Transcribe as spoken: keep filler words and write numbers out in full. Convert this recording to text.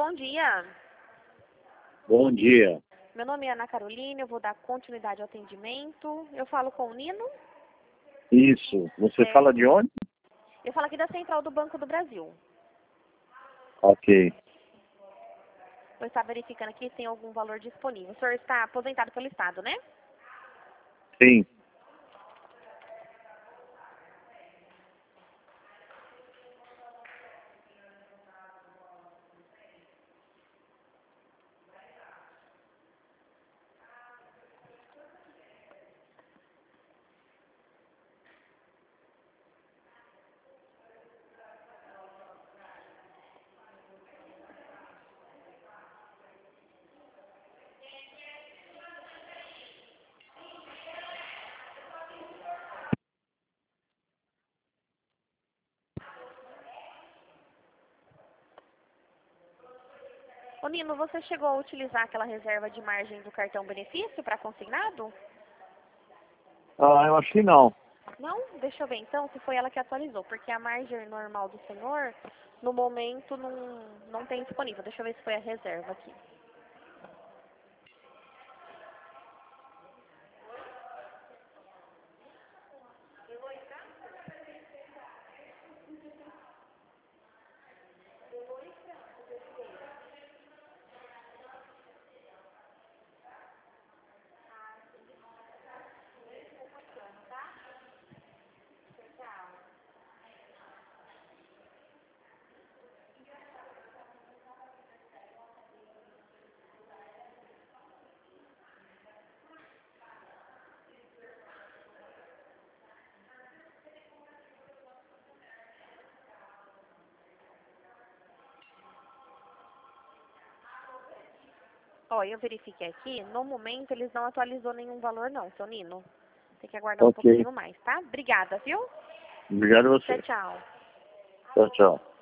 bom dia. Bom dia. Meu nome é Ana Carolina, eu vou dar continuidade ao atendimento. Eu falo com o Nino? Isso. Você É. fala de onde? Eu falo aqui da Central do Banco do Brasil. Ok. Eu estava verificando aqui se tem algum valor disponível. O senhor está aposentado pelo Estado, né? Sim. Ô Nino, você chegou a utilizar aquela reserva de margem do cartão benefício para consignado? Ah, eu acho que não. Não? Deixa eu ver então se foi ela que atualizou, porque a margem normal do senhor, no momento, não, não tem disponível. Deixa eu ver se foi a reserva aqui. Ó, eu verifiquei aqui, no momento eles não atualizou nenhum valor não, seu Nino. Tem que aguardar um Ok. pouquinho mais, tá? Obrigada, viu? Obrigado a Tchau, você. tchau. Tchau, tchau.